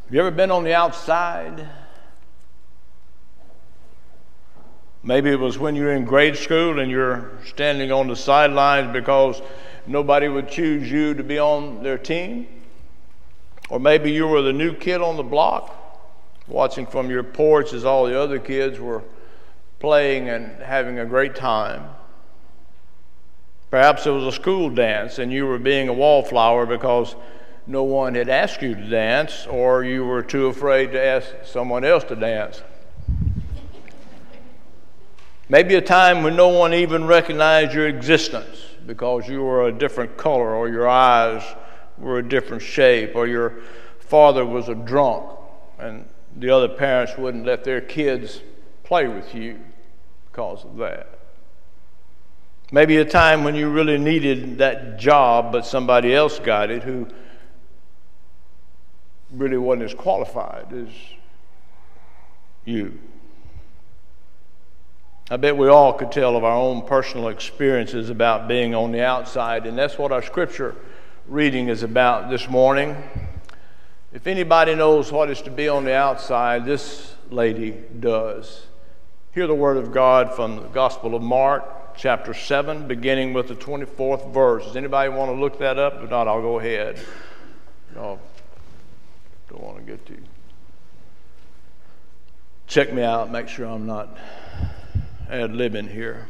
Have you ever been on the outside? Maybe it was when you were in grade school and you're standing on the sidelines because nobody would choose you to be on their team. Or maybe you were the new kid on the block, watching from your porch as all the other kids were playing and having a great time. Perhaps it was a school dance and you were being a wallflower because no one had asked you to dance, or you were too afraid to ask someone else to dance. Maybe a time when no one even recognized your existence because you were a different color, or your eyes were a different shape, or your father was a drunk and the other parents wouldn't let their kids play with you because of that. Maybe a time when you really needed that job but somebody else got it who really wasn't as qualified as you. I bet we all could tell of our own personal experiences about being on the outside, and that's what our scripture reading is about this morning. If anybody knows what is to be on the outside, this lady does. Hear the word of God from the Gospel of Mark, chapter 7, beginning with the 24th verse. Does anybody want to look that up? If not, I'll go ahead. No, don't want to get to you. Check me out, make sure I'm not ad-libbing here.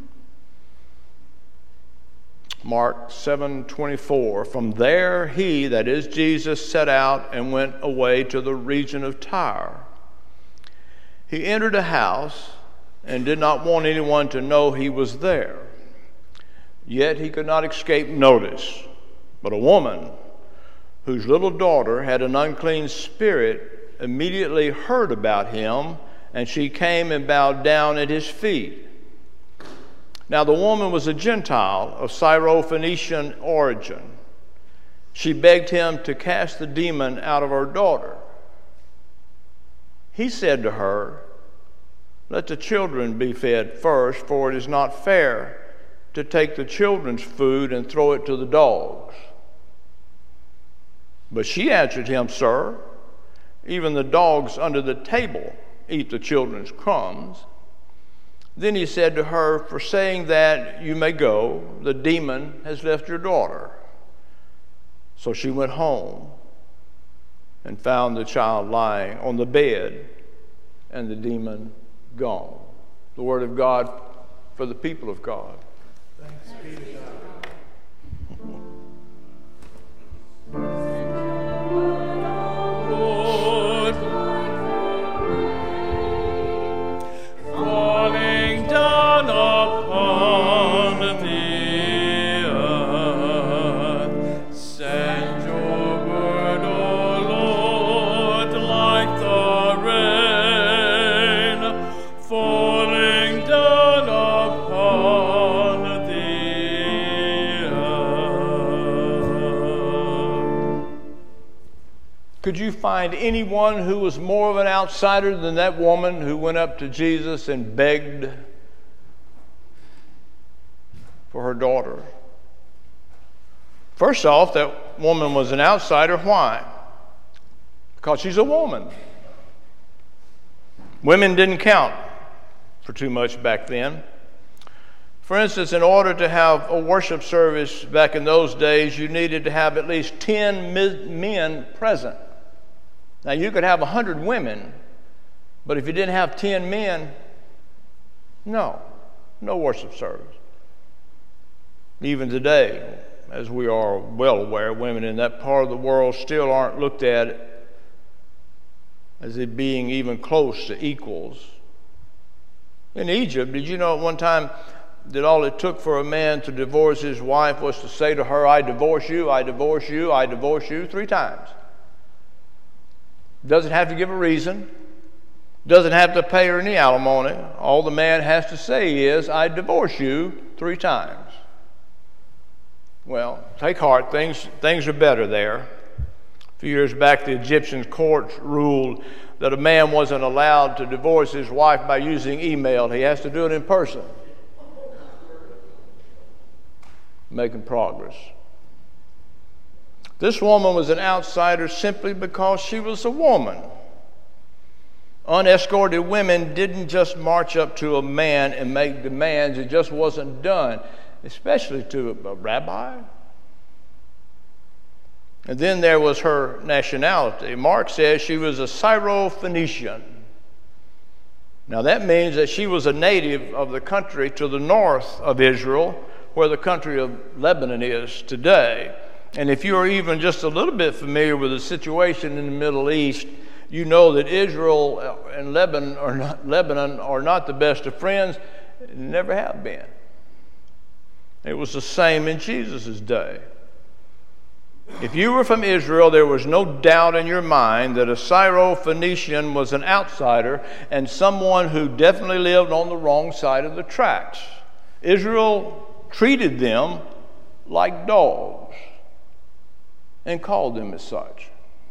Mark 7:24. From there he, that is Jesus, set out and went away to the region of Tyre. He entered a house and did not want anyone to know he was there. Yet he could not escape notice. But a woman whose little daughter had an unclean spirit immediately heard about him, and she came and bowed down at his feet. Now the woman was a Gentile of Syrophoenician origin. She begged him to cast the demon out of her daughter. He said to her, "Let the children be fed first, for it is not fair to take the children's food and throw it to the dogs." But she answered him, "Sir, even the dogs under the table eat the children's crumbs." Then he said to her, "For saying that, you may go. The demon has left your daughter." So she went home and found the child lying on the bed and the demon gone. The word of God for the people of God. Thanks be to God. Falling down upon the earth, send your word, O Lord, like the rain, falling down upon the earth. Could you find anyone who was more of an outsider than that woman who went up to Jesus and begged for her daughter? First off, that woman was an outsider. Why? Because she's a woman. Women didn't count for too much back then. For instance, in order to have a worship service back in those days, you needed to have at least 10 men present. Now, you could have 100 women, but if you didn't have 10 men, no worship service. Even today, as we are well aware, women in that part of the world still aren't looked at as it being even close to equals. In Egypt, did you know at one time that all it took for a man to divorce his wife was to say to her, "I divorce you, I divorce you, I divorce you," 3 times. Doesn't have to give a reason. Doesn't have to pay her any alimony. All the man has to say is, "I divorce you," 3 times. Well, take heart. Things are better there. A few years back, the Egyptian courts ruled that a man wasn't allowed to divorce his wife by using email. He has to do it in person. Making progress. This woman was an outsider simply because she was a woman. Unescorted women didn't just march up to a man and make demands. It just wasn't done, especially to a rabbi. And then there was her nationality. Mark says she was a Syro-Phoenician. Now that means that she was a native of the country to the north of Israel, where the country of Lebanon is today. And if you are even just a little bit familiar with the situation in the Middle East, you know that Israel and Lebanon are not the best of friends, never have been. It was the same in Jesus' day. If you were from Israel, there was no doubt in your mind that a Syro-Phoenician was an outsider and someone who definitely lived on the wrong side of the tracks. Israel treated them like dogs and called them as such.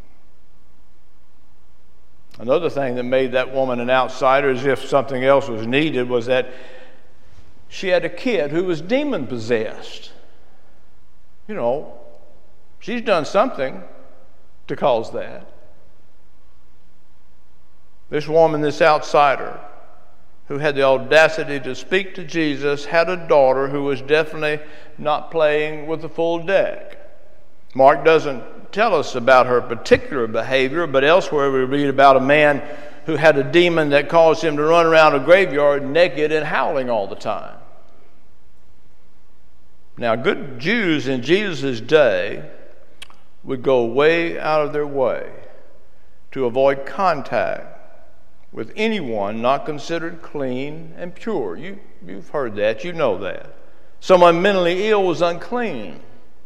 Another thing that made that woman an outsider, as if something else was needed, was that she had a kid who was demon-possessed. You know, she's done something to cause that. This woman, this outsider, who had the audacity to speak to Jesus, had a daughter who was definitely not playing with the full deck. Mark doesn't tell us about her particular behavior, but elsewhere we read about a man who had a demon that caused him to run around a graveyard naked and howling all the time. Now, good Jews in Jesus' day would go way out of their way to avoid contact with anyone not considered clean and pure. You've heard that. You know that. Someone mentally ill was unclean.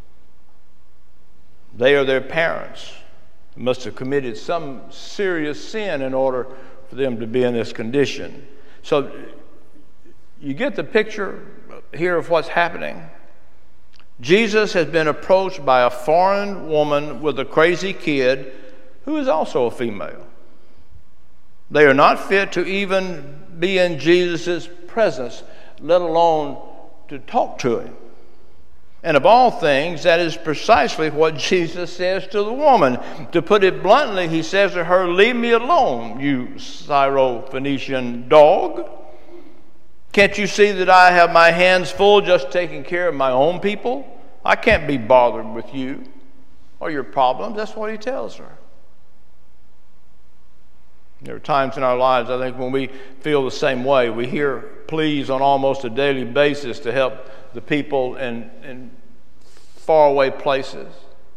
They or their parents must have committed some serious sin in order for them to be in this condition. So you get the picture here of what's happening. Jesus has been approached by a foreign woman with a crazy kid who is also a female. They are not fit to even be in Jesus' presence, let alone to talk to him. And of all things, that is precisely what Jesus says to the woman. To put it bluntly, he says to her, "Leave me alone, you Syro-Phoenician dog. Can't you see that I have my hands full just taking care of my own people? I can't be bothered with you or your problems." That's what he tells her. There are times in our lives, I think, when we feel the same way. We hear pleas on almost a daily basis to help the people in faraway places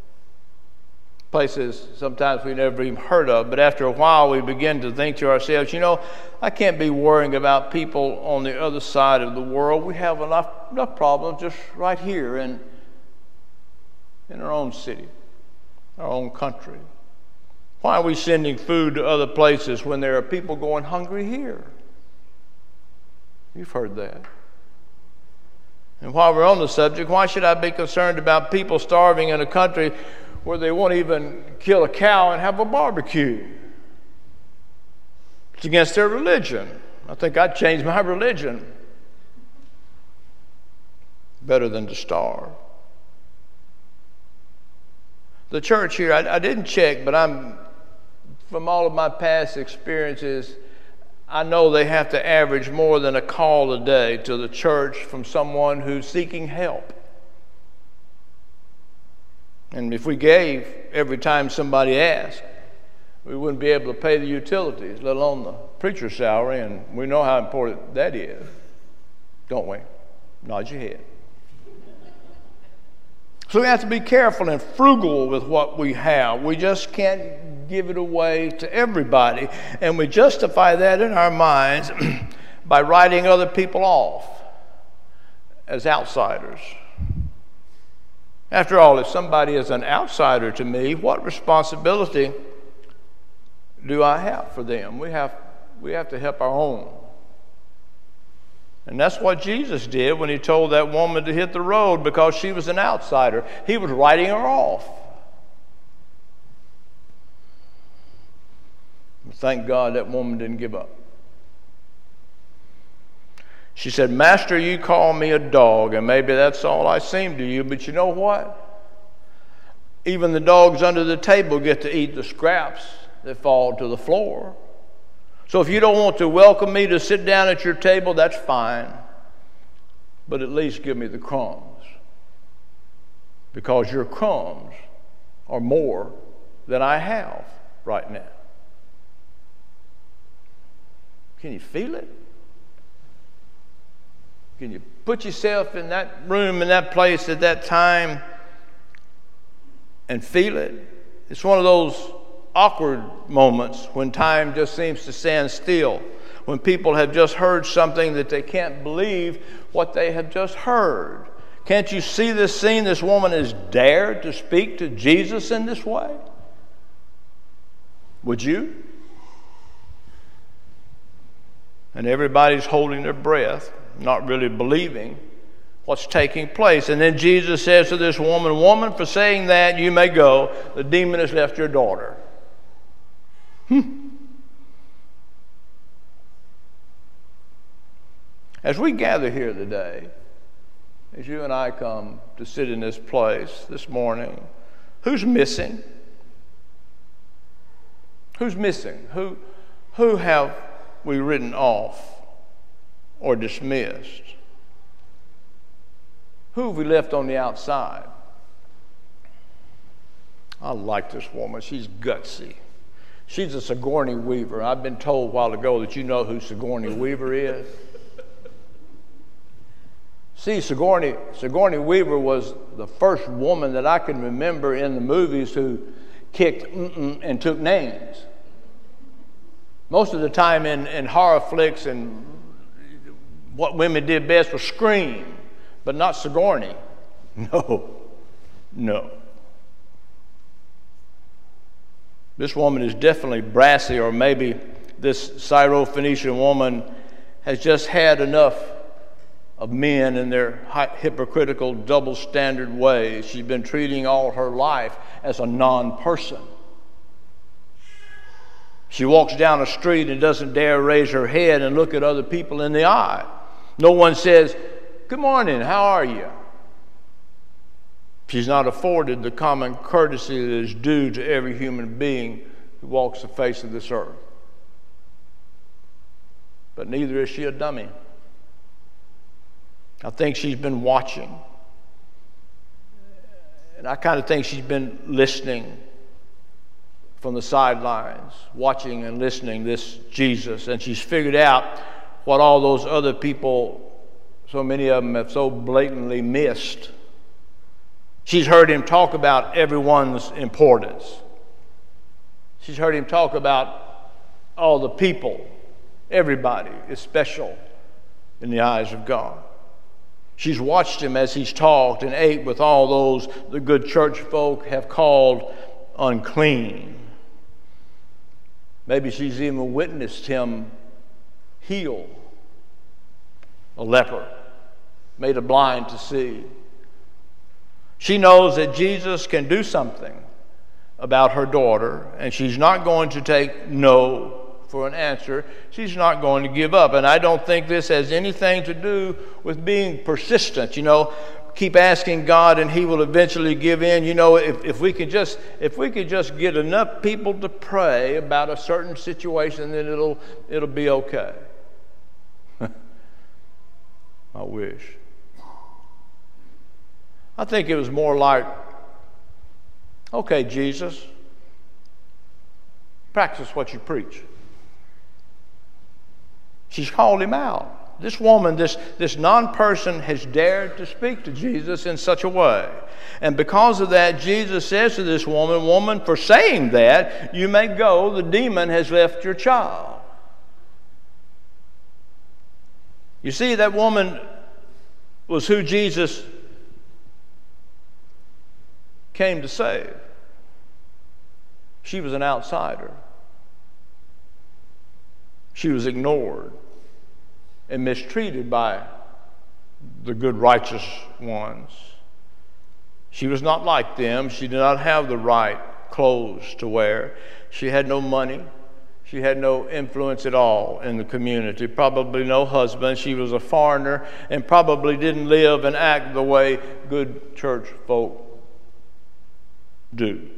sometimes we never even heard of. But after a while, we begin to think to ourselves, I can't be worrying about people on the other side of the world. We have enough problems just right here in our own city, our own country. Why are we sending food to other places when there are people going hungry here? You've heard that. And while we're on the subject, why should I be concerned about people starving in a country where they won't even kill a cow and have a barbecue? It's against their religion. I think I'd change my religion. Better than to starve. The church here, I didn't check, but from all of my past experiences, I know they have to average more than a call a day to the church from someone who's seeking help. And if we gave every time somebody asked, we wouldn't be able to pay the utilities, let alone the preacher's salary, and we know how important that is, don't we? Nod your head. So we have to be careful and frugal with what we have. We just can't give it away to everybody. And we justify that in our minds by writing other people off as outsiders. After all, if somebody is an outsider to me, what responsibility do I have for them? We have to help our own. And that's what Jesus did when he told that woman to hit the road because she was an outsider. He was writing her off. Thank God that woman didn't give up. She said, "Master, you call me a dog, and maybe that's all I seem to you, but you know what? Even the dogs under the table get to eat the scraps that fall to the floor. So if you don't want to welcome me to sit down at your table, that's fine. But at least give me the crumbs. Because your crumbs are more than I have right now. Can you feel it? Can you put yourself in that room, in that place at that time and feel it? It's one of those awkward moments when time just seems to stand still, when people have just heard something that they can't believe what they have just heard. Can't you see this scene? This woman has dared to speak to Jesus in this way. Would you? And everybody's holding their breath, not really believing what's taking place. And then Jesus says to this woman, "Woman, for saying that, you may go. The demon has left your daughter." As we gather here today, as you and I come to sit in this place this morning, who's missing? Who's missing? Who have we written off or dismissed? Who have we left on the outside? I like this woman. She's gutsy. She's a Sigourney Weaver. I've been told a while ago that you know who Sigourney Weaver is. See, Sigourney Weaver was the first woman that I can remember in the movies who kicked and took names. Most of the time in horror flicks, and what women did best was scream, but not Sigourney. No. This woman is definitely brassy, or maybe this Syrophoenician woman has just had enough of men in their hypocritical, double-standard ways. She's been treating all her life as a non-person. She walks down a street and doesn't dare raise her head and look at other people in the eye. No one says, "Good morning, how are you?" She's not afforded the common courtesy that is due to every human being who walks the face of this earth. But neither is she a dummy. I think she's been watching. And I kind of think she's been listening from the sidelines, watching and listening this Jesus. And she's figured out what all those other people, so many of them, have so blatantly missed. She's heard him talk about everyone's importance. She's heard him talk about all the people. Everybody is special in the eyes of God. She's watched him as he's talked and ate with all those the good church folk have called unclean. Maybe she's even witnessed him heal a leper, made a blind to see. She knows that Jesus can do something about her daughter, and she's not going to take no for an answer. She's not going to give up. And I don't think this has anything to do with being persistent. Keep asking God and he will eventually give in. If we could just get enough people to pray about a certain situation, then it'll be okay. I wish. I think it was more like, okay, Jesus, practice what you preach. She's called him out. This woman, this non-person has dared to speak to Jesus in such a way. And because of that, Jesus says to this woman, "Woman, for saying that, you may go. The demon has left your child." You see, that woman was who Jesus came to save. She was an outsider. She was ignored and mistreated by the good, righteous ones. She was not like them. She did not have the right clothes to wear. She had no money. She had no influence at all in the community, probably no husband. She was a foreigner and probably didn't live and act the way good church folk do.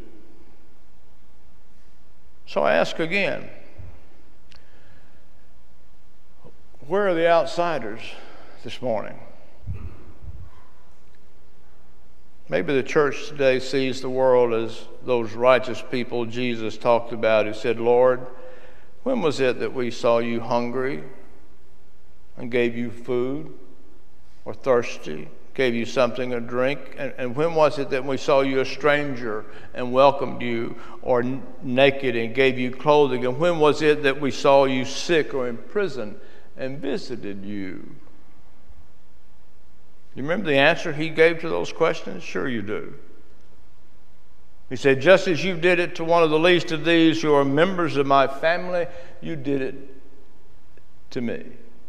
So I ask again, where are the outsiders this morning? Maybe the church today sees the world as those righteous people Jesus talked about who said, Lord, when was it that we saw you hungry and gave you food, or thirsty, gave you something to drink? And when was it that we saw you a stranger and welcomed you, or naked and gave you clothing? And when was it that we saw you sick or in prison and visited you? You remember the answer he gave to those questions? Sure you do. He said, just as you did it to one of the least of these who are members of my family, you did it to me.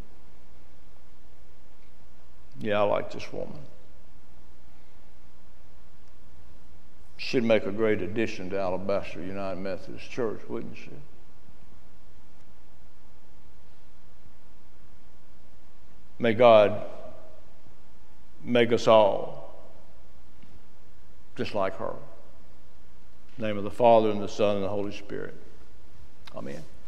Yeah, I like this woman. She'd make a great addition to Alabaster United Methodist Church, wouldn't she? May God make us all just like her. In the name of the Father, and the Son, and the Holy Spirit. Amen.